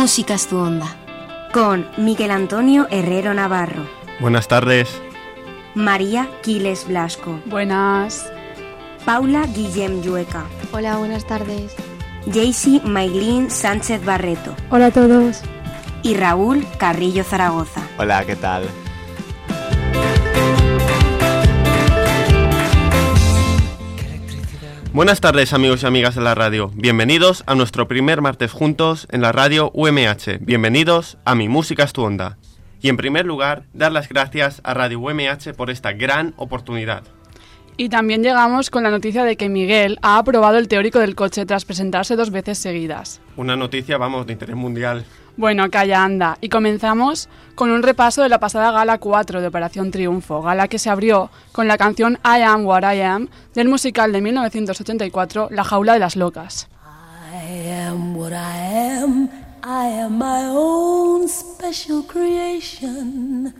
música es tu onda. Con Miguel Antonio Herrero Navarro. Buenas tardes. María Quiles Blasco. Buenas. Paula Guillem Llueca. Hola, buenas tardes. Jaycee Maylin Sánchez Barreto. Hola a todos. Y Raúl Carrillo Zaragoza. Hola, ¿qué tal? Buenas tardes, amigos y amigas de la radio. Bienvenidos a nuestro primer martes juntos en la radio UMH. Bienvenidos a Mi Música es tu Onda. Y en primer lugar, dar las gracias a Radio UMH por esta gran oportunidad. Y también llegamos con la noticia de que Miguel ha aprobado el teórico del coche tras presentarse 2 veces seguidas. Una noticia, de interés mundial. Bueno, calla, anda. Y comenzamos con un repaso de la pasada Gala 4 de Operación Triunfo, gala que se abrió con la canción I Am What I Am del musical de 1984, La Jaula de las Locas. I am what I am my own special creation,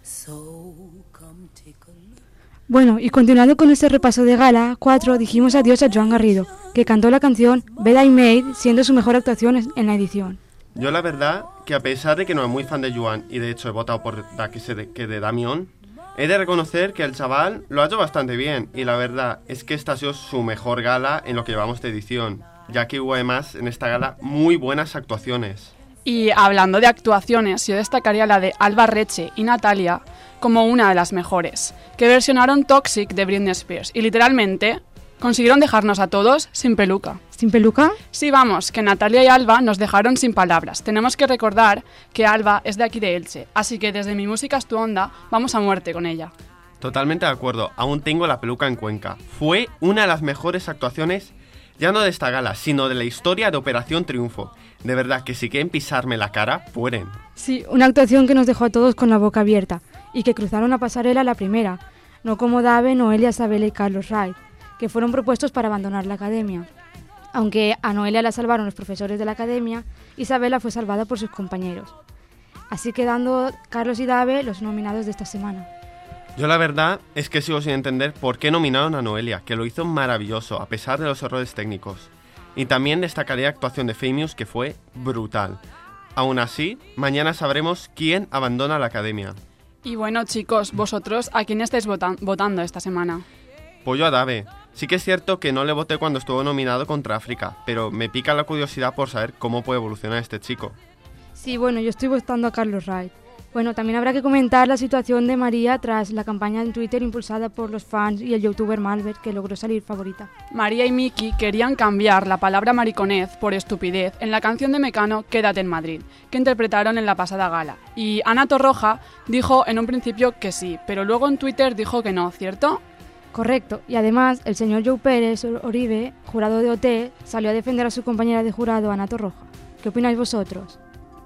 so come take a look. Bueno, y continuando con este repaso de Gala 4, dijimos adiós a Joan Garrido, que cantó la canción Bed I Made, siendo su mejor actuación en la edición. Yo la verdad que a pesar de que no soy muy fan de Joan y de hecho he votado por que de Damián, he de reconocer que el chaval lo ha hecho bastante bien y la verdad es que esta ha sido su mejor gala en lo que llevamos de edición, ya que hubo además en esta gala muy buenas actuaciones. Y hablando de actuaciones, yo destacaría la de Alba Reche y Natalia como una de las mejores, que versionaron Toxic de Britney Spears y literalmente consiguieron dejarnos a todos sin peluca. ¿Sin peluca? Sí, vamos, que Natalia y Alba nos dejaron sin palabras. Tenemos que recordar que Alba es de aquí de Elche, así que desde Mi Música es tu Onda vamos a muerte con ella. Totalmente de acuerdo, aún tengo la peluca en Cuenca. Fue una de las mejores actuaciones, ya no de esta gala, sino de la historia de Operación Triunfo. De verdad que si quieren pisarme la cara, pueden. Sí, una actuación que nos dejó a todos con la boca abierta y que cruzaron la pasarela la primera, no como Dave, Noelia, Sabela y Carlos Wright, que fueron propuestos para abandonar la academia. Aunque a Noelia la salvaron los profesores de la academia, Isabela fue salvada por sus compañeros. Así quedando Carlos y Dave los nominados de esta semana. Yo la verdad es que sigo sin entender por qué nominaron a Noelia, que lo hizo maravilloso, a pesar de los errores técnicos. Y también destacaría la actuación de Famous, que fue brutal. Aún así, mañana sabremos quién abandona la academia. Y bueno, chicos, vosotros, ¿a quién estáis votando esta semana? Pues yo a Dave. Sí que es cierto que no le voté cuando estuvo nominado contra África, pero me pica la curiosidad por saber cómo puede evolucionar este chico. Sí, bueno, yo estoy votando a Carlos Wright. Bueno, también habrá que comentar la situación de María tras la campaña en Twitter impulsada por los fans y el youtuber Malbert, que logró salir favorita. María y Miki querían cambiar la palabra mariconez por estupidez en la canción de Mecano Quédate en Madrid, que interpretaron en la pasada gala. Y Ana Torroja dijo en un principio que sí, pero luego en Twitter dijo que no, ¿cierto? Correcto, y además el señor Joe Pérez Oribe, jurado de OT, salió a defender a su compañera de jurado, Ana Torroja. ¿Qué opináis vosotros?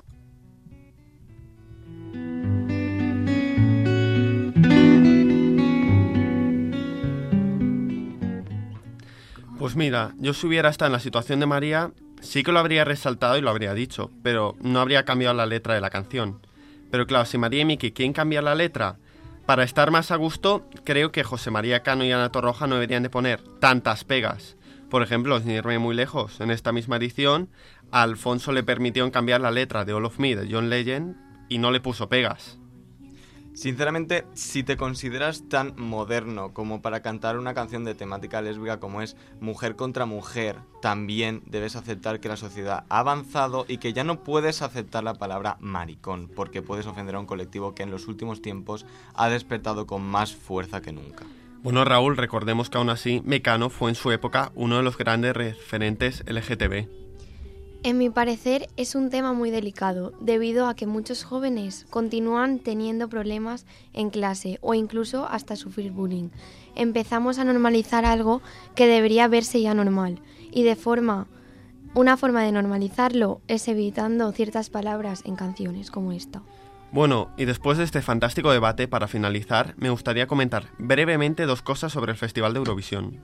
Pues mira, yo si hubiera estado en la situación de María, sí que lo habría resaltado y lo habría dicho, pero no habría cambiado la letra de la canción. Pero claro, si María y Miki quieren cambiar la letra para estar más a gusto, creo que José María Cano y Ana Torroja no deberían de poner tantas pegas. Por ejemplo, sin irme muy lejos, en esta misma edición, a Alfonso le permitieron cambiar la letra de All of Me de John Legend y no le puso pegas. Sinceramente, si te consideras tan moderno como para cantar una canción de temática lésbica como es Mujer contra Mujer, también debes aceptar que la sociedad ha avanzado y que ya no puedes aceptar la palabra maricón, porque puedes ofender a un colectivo que en los últimos tiempos ha despertado con más fuerza que nunca. Bueno, Raúl, recordemos que aún así Mecano fue en su época uno de los grandes referentes LGTB. En mi parecer es un tema muy delicado, debido a que muchos jóvenes continúan teniendo problemas en clase o incluso hasta sufrir bullying. Empezamos a normalizar algo que debería verse ya normal y una forma de normalizarlo es evitando ciertas palabras en canciones como esta. Bueno, y después de este fantástico debate, para finalizar, me gustaría comentar brevemente 2 cosas sobre el Festival de Eurovisión.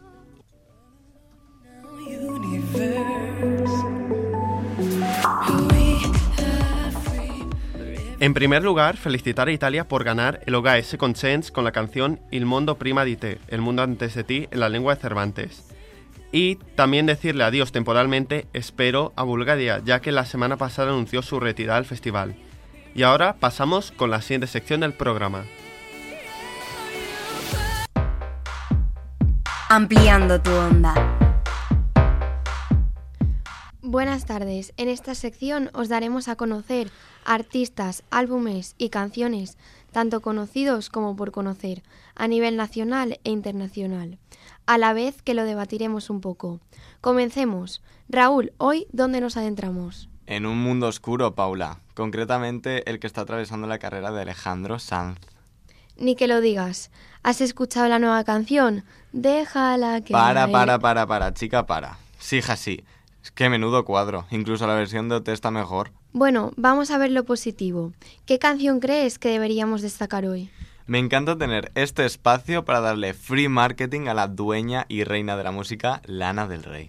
En primer lugar, felicitar a Italia por ganar el OGS Conscience con la canción Il mondo prima di te, el mundo antes de ti, en la lengua de Cervantes. Y también decirle adiós temporalmente, espero, a Bulgaria, ya que la semana pasada anunció su retirada del festival. Y ahora pasamos con la siguiente sección del programa. Ampliando tu onda. Buenas tardes. En esta sección os daremos a conocer artistas, álbumes y canciones, tanto conocidos como por conocer, a nivel nacional e internacional, a la vez que lo debatiremos un poco. Comencemos. Raúl, hoy, ¿dónde nos adentramos? En un mundo oscuro, Paula. Concretamente, el que está atravesando la carrera de Alejandro Sanz. Ni que lo digas. ¿Has escuchado la nueva canción? Déjala que... Para, chica, para. Sí, hija, sí. Es que menudo cuadro. Incluso la versión de OT está mejor. Bueno, vamos a ver lo positivo. ¿Qué canción crees que deberíamos destacar hoy? Me encanta tener este espacio para darle free marketing a la dueña y reina de la música, Lana del Rey.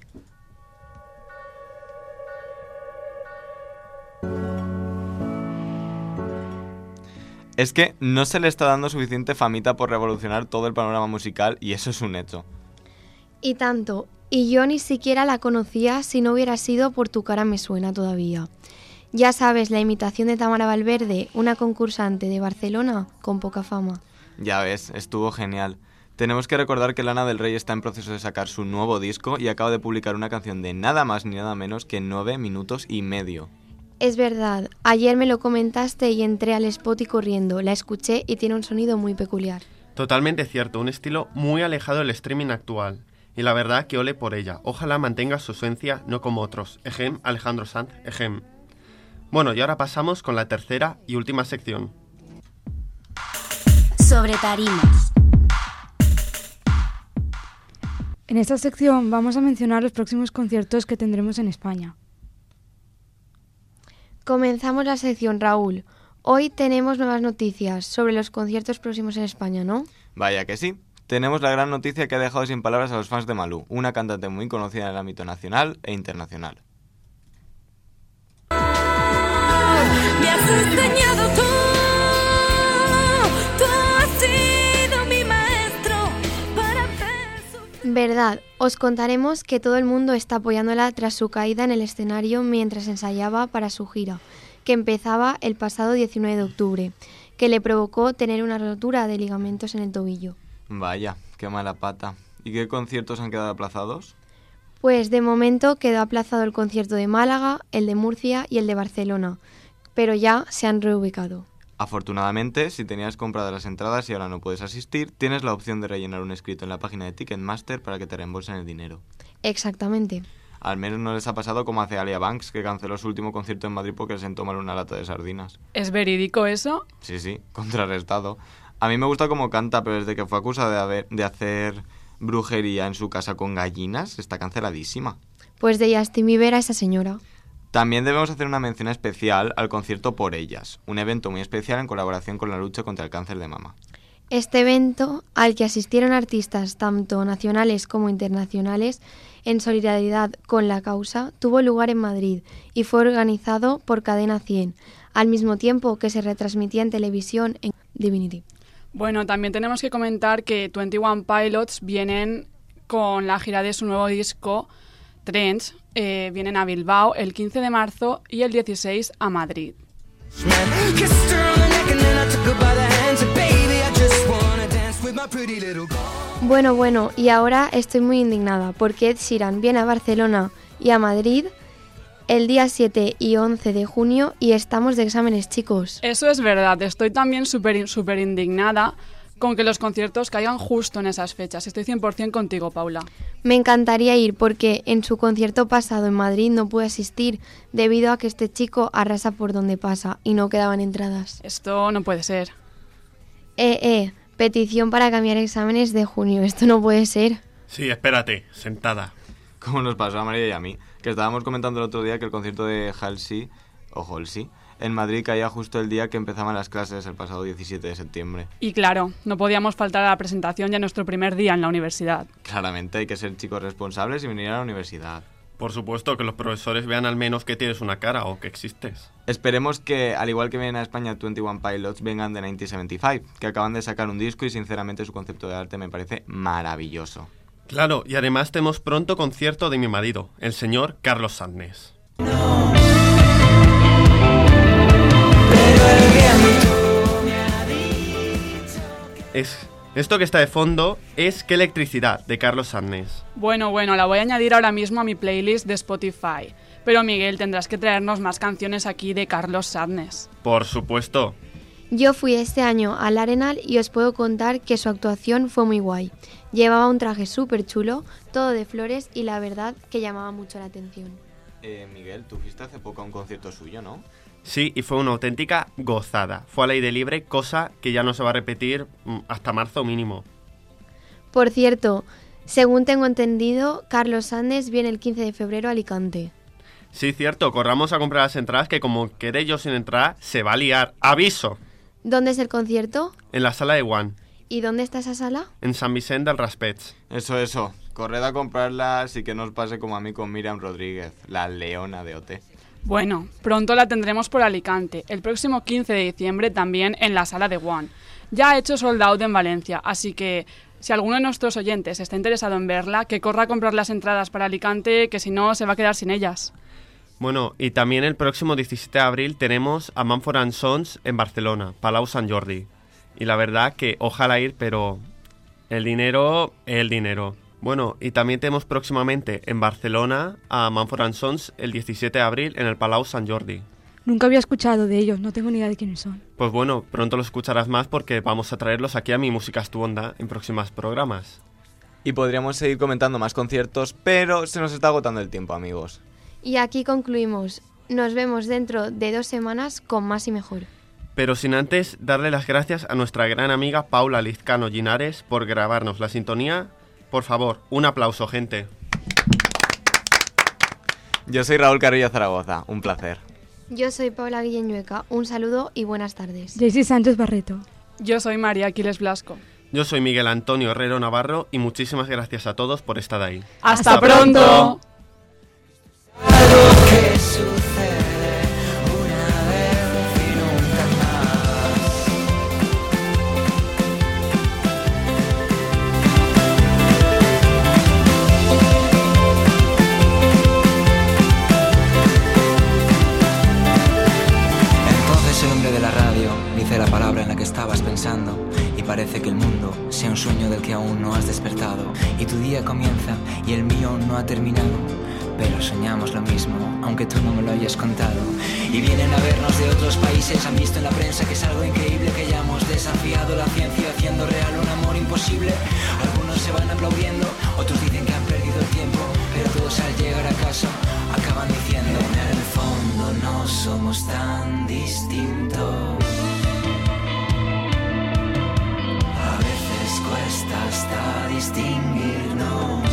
Es que no se le está dando suficiente famita por revolucionar todo el panorama musical y eso es un hecho. Y tanto, y yo ni siquiera la conocía si no hubiera sido por Tu cara me suena todavía. Ya sabes, la imitación de Tamara Valverde, una concursante de Barcelona con poca fama. Ya ves, estuvo genial. Tenemos que recordar que Lana del Rey está en proceso de sacar su nuevo disco y acaba de publicar una canción de nada más ni nada menos que 9 minutos y medio. Es verdad, ayer me lo comentaste y entré al Spotify corriendo, la escuché y tiene un sonido muy peculiar. Totalmente cierto, un estilo muy alejado del streaming actual. Y la verdad que ole por ella. Ojalá mantenga su esencia, no como otros. Ejem, Alejandro Sanz, ejem. Bueno, y ahora pasamos con la tercera y última sección. Sobre tarimas. En esta sección vamos a mencionar los próximos conciertos que tendremos en España. Comenzamos la sección, Raúl. Hoy tenemos nuevas noticias sobre los conciertos próximos en España, ¿no? Vaya que sí. Tenemos la gran noticia que ha dejado sin palabras a los fans de Malú, una cantante muy conocida en el ámbito nacional e internacional. Me has enseñado tú has sido mi maestro para ver. Verdad, os contaremos que todo el mundo está apoyándola tras su caída en el escenario mientras ensayaba para su gira, que empezaba el pasado 19 de octubre, que le provocó tener una rotura de ligamentos en el tobillo. Vaya, qué mala pata. ¿Y qué conciertos han quedado aplazados? Pues de momento quedó aplazado el concierto de Málaga, el de Murcia y el de Barcelona, pero ya se han reubicado. Afortunadamente, si tenías compradas las entradas y ahora no puedes asistir, tienes la opción de rellenar un escrito en la página de Ticketmaster para que te reembolsen el dinero. Exactamente. Al menos no les ha pasado como hace Alia Banks, que canceló su último concierto en Madrid porque le sentó mal una lata de sardinas. ¿Es verídico eso? Sí, contrarrestado. A mí me gusta cómo canta, pero desde que fue acusada de hacer brujería en su casa con gallinas, está canceladísima. Pues de Justin Bieber a esa señora. También debemos hacer una mención especial al concierto Por Ellas, un evento muy especial en colaboración con la lucha contra el cáncer de mama. Este evento, al que asistieron artistas tanto nacionales como internacionales en solidaridad con la causa, tuvo lugar en Madrid y fue organizado por Cadena 100, al mismo tiempo que se retransmitía en televisión en Divinity. Bueno, también tenemos que comentar que 21 Pilots vienen con la gira de su nuevo disco, Trends. Vienen a Bilbao el 15 de marzo y el 16 a Madrid. Bueno, y ahora estoy muy indignada porque Ed Sheeran viene a Barcelona y a Madrid el día 7 y 11 de junio y estamos de exámenes, chicos. Eso es verdad, estoy también súper indignada con que los conciertos caigan justo en esas fechas. Estoy 100% contigo, Paula. Me encantaría ir porque en su concierto pasado en Madrid no pude asistir debido a que este chico arrasa por donde pasa y no quedaban entradas. Esto no puede ser. Petición para cambiar exámenes de junio. Esto no puede ser. Sí, espérate, sentada. Como nos pasó a María y a mí, que estábamos comentando el otro día que el concierto de Halsey en Madrid caía justo el día que empezaban las clases, el pasado 17 de septiembre. Y claro, no podíamos faltar a la presentación ya nuestro primer día en la universidad. Claramente hay que ser chicos responsables y venir a la universidad. Por supuesto, que los profesores vean al menos que tienes una cara o que existes. Esperemos que, al igual que vienen a España 21 Pilots, vengan de 1975, que acaban de sacar un disco y sinceramente su concepto de arte me parece maravilloso. Claro, y además tenemos pronto concierto de mi marido, el señor Carlos Sandnes. Esto que está de fondo es Qué electricidad, de Carlos Sandnes. Bueno, la voy a añadir ahora mismo a mi playlist de Spotify. Pero Miguel, tendrás que traernos más canciones aquí de Carlos Sandnes. Por supuesto. Yo fui este año al Arenal y os puedo contar que su actuación fue muy guay. Llevaba un traje súper chulo, todo de flores y la verdad que llamaba mucho la atención. Miguel, tú fuiste hace poco a un concierto suyo, ¿no? Sí, y fue una auténtica gozada. Fue al aire libre, cosa que ya no se va a repetir hasta marzo mínimo. Por cierto, según tengo entendido, Carlos Sandnes viene el 15 de febrero a Alicante. Sí, cierto, corramos a comprar las entradas que como quedé yo sin entrar, se va a liar. ¡Aviso! ¿Dónde es el concierto? En la sala de One. ¿Y dónde está esa sala? En San Vicente del Raspets. Eso. Corred a comprarlas y que no os pase como a mí con Miriam Rodríguez, la leona de OT. Bueno, pronto la tendremos por Alicante, el próximo 15 de diciembre también en la sala de One. Ya ha hecho sold out en Valencia, así que si alguno de nuestros oyentes está interesado en verla, que corra a comprar las entradas para Alicante, que si no se va a quedar sin ellas. Bueno, y también el próximo 17 de abril tenemos a Mumford & Sons en Barcelona, Palau Sant Jordi. Y la verdad que ojalá ir, pero el dinero. Bueno, y también tenemos próximamente en Barcelona a Mumford & Sons el 17 de abril en el Palau Sant Jordi. Nunca había escuchado de ellos, no tengo ni idea de quiénes son. Pues bueno, pronto los escucharás más porque vamos a traerlos aquí a Mi Música es tu Onda en próximos programas. Y podríamos seguir comentando más conciertos, pero se nos está agotando el tiempo, amigos. Y aquí concluimos. Nos vemos dentro de 2 semanas con más y mejor. Pero sin antes darle las gracias a nuestra gran amiga Paula Lizcano Linares por grabarnos la sintonía. Por favor, un aplauso, gente. Yo soy Raúl Carrillo Zaragoza, un placer. Yo soy Paula Guillén Llueca, un saludo y buenas tardes. Jaycee Sánchez Barreto. Yo soy María Aquiles Blasco. Yo soy Miguel Antonio Herrero Navarro y muchísimas gracias a todos por estar ahí. ¡Hasta pronto! ¿Qué sucede una vez y nunca más? Entonces el hombre de la radio dice la palabra en la que estabas pensando y parece que el mundo sea un sueño del que aún no has despertado y tu día comienza y el mío no ha terminado. Pero soñamos lo mismo, aunque tú no me lo hayas contado. Y vienen a vernos de otros países, han visto en la prensa que es algo increíble, que hayamos desafiado la ciencia haciendo real un amor imposible. Algunos se van aplaudiendo, otros dicen que han perdido el tiempo, pero todos al llegar a casa acaban diciendo: en el fondo no somos tan distintos. A veces cuesta hasta distinguirnos.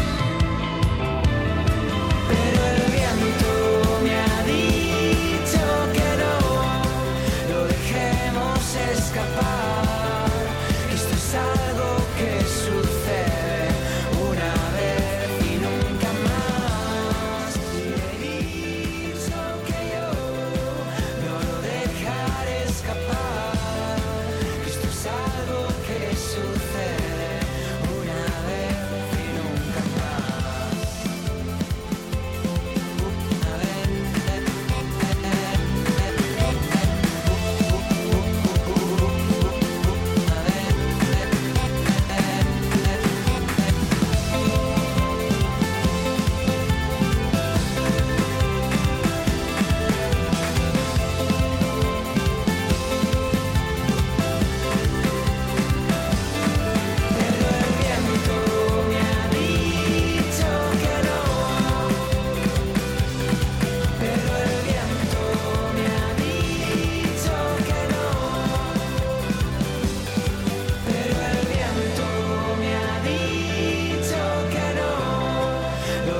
Pero el viento me ha dicho que no lo dejemos escapar, que esto es algo que sucede una vez y nunca más. Y he dicho que yo no lo dejaré escapar, que esto es algo que sucede una vez y nunca más.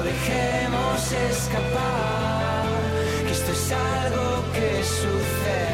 Escapar, que esto es algo que sucede.